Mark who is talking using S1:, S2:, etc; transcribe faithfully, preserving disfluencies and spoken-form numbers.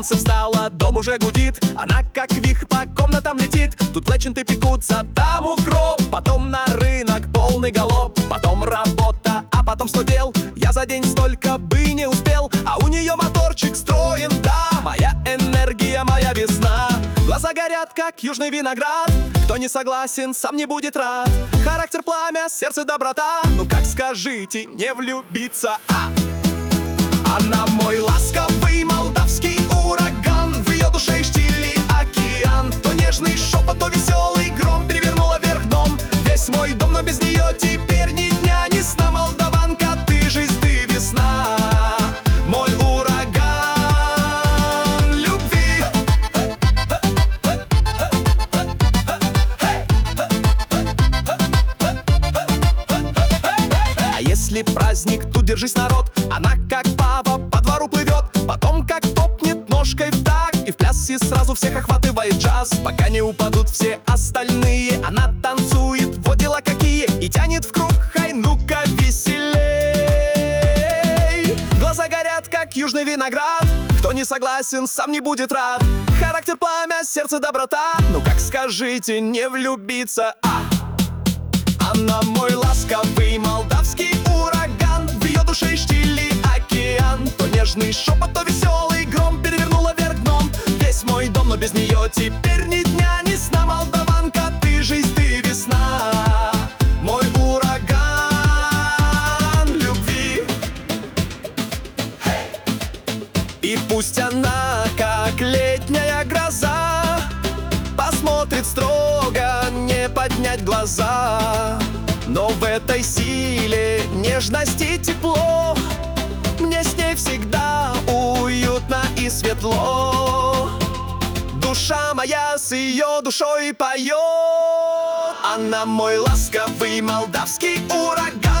S1: солнце встало, дом уже гудит. Она как вихрь по комнатам летит. Тут леченты пекутся, там укроп. Потом на рынок полный галоп. Потом работа, а потом сто дел. Я за день столько бы не успел, а у нее моторчик строен, да. Моя энергия, моя весна. Глаза горят, как южный виноград. Кто не согласен, сам не будет рад. Характер пламя, сердце доброта. Ну как скажите, не влюбиться, а? Она мой ласковый молдавский ураган. В ее душе и штиле океан. То нежный шепот, то веселый гром перевернула вверх дном. Весь мой дом, но без нее теперь ни дня, ни сна. Молдаванка, ты жизнь, ты весна. Мой ураган любви. А если праздник, тут держись, народ. Она как пава по двору плывет. Потом как топнет ножкой в такт. И в плясе сразу всех охватывает джаз. Пока не упадут все остальные, она танцует, вот дела какие. И тянет в круг, хай, ну-ка веселей. Глаза горят, как южный виноград. Кто не согласен, сам не будет рад. Характер пламя, сердце доброта. Ну как скажите, не влюбиться, а? Она мой ласковый молдавский ураган. В ее душе и штиле океан. То нежный шепот, то веселый гром перевернула вверх дном. Весь мой дом, но без нее теперь ни дня, ни сна. Молдаванка, ты жизнь, ты весна. Мой ураган любви. И пусть она, как летняя гроза, посмотрит строго, не поднять глаза. Но в этой силе нежность и тепло. Мне с ней всегда уютно и светло. Душа моя с ее душой поет. Она мой ласковый молдавский ураган.